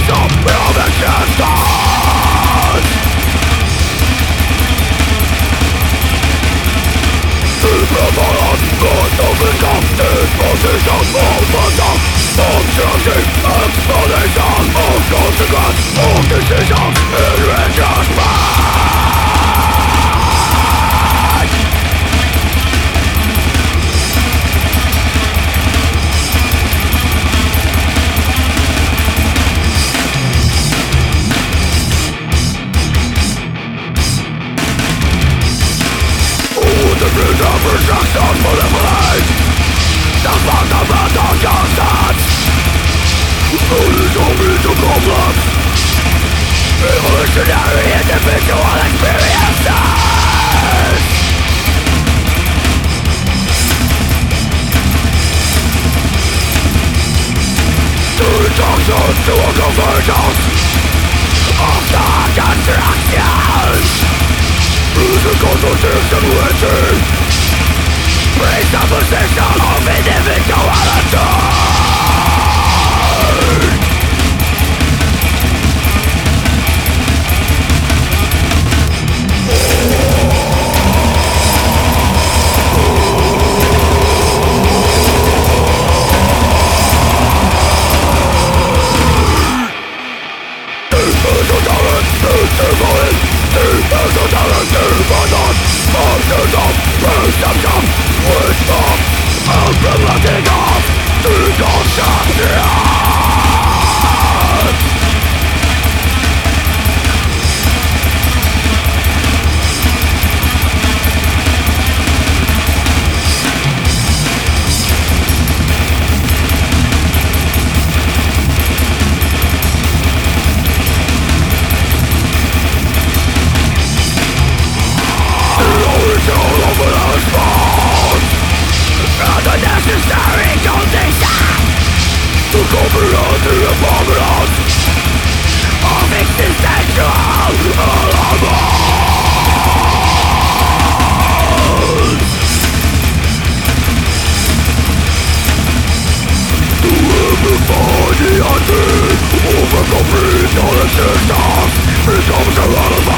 Evolutionary individual experiences. Two junctions to a convergence of the constructions. Physical contradiction within presupposition of individuality. Necessary condition to comprehend the impermanence of existential elements. To amplify the idea of a complete non-existence becomes irrelevant.